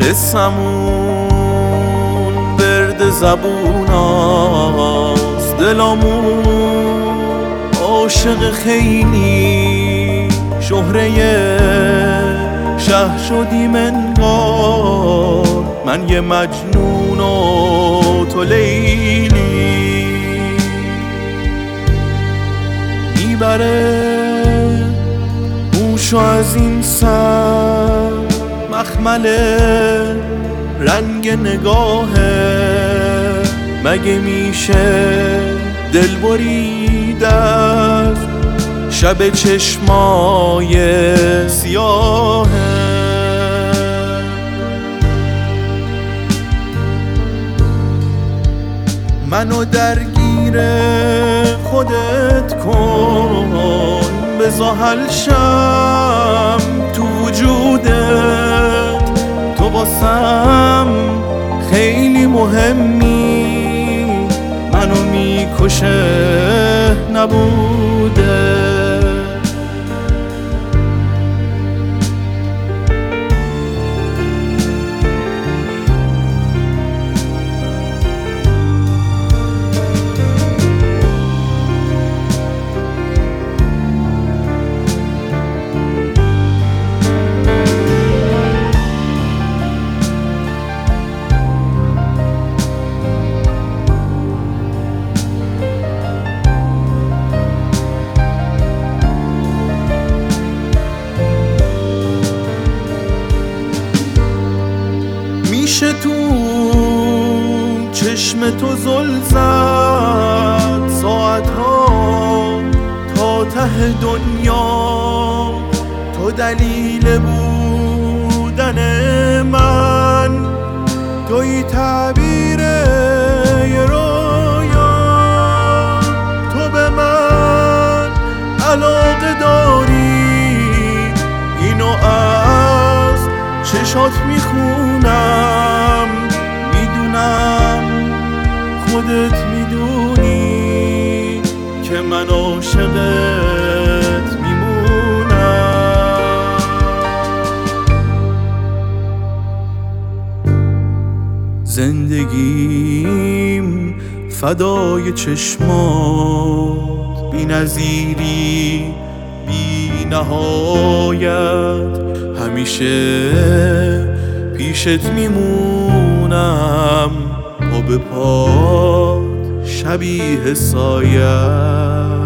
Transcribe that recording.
اسمون برد زبوناست، دلامون عاشق خیلی شهره شهر شدیم انگار، من یه مجنون و تو لیلی. میبره موشو از این سر، مخمله رنگ نگاهه، مگه میشه دل بریده از شب چشمای سیاهه. منو درگیر خودت کن، بذار حل شم تو وجودت، تو واسم خیلی مهمی، منو میکشه نبوده. میشه تو چشم تو زل زد ساعتها تا ته دنیا، تو دلیل بودن من، توی تعبیر یه رویا، تو به من علاقه داری، اینو از چشات میخونم، میدونم خودت میدونی که من عاشقت میمونم. زندگیم فدای چشمات، بی نظیری بی نهایت، همیشه پیشت میمونم، پا به پات شبیه سایه.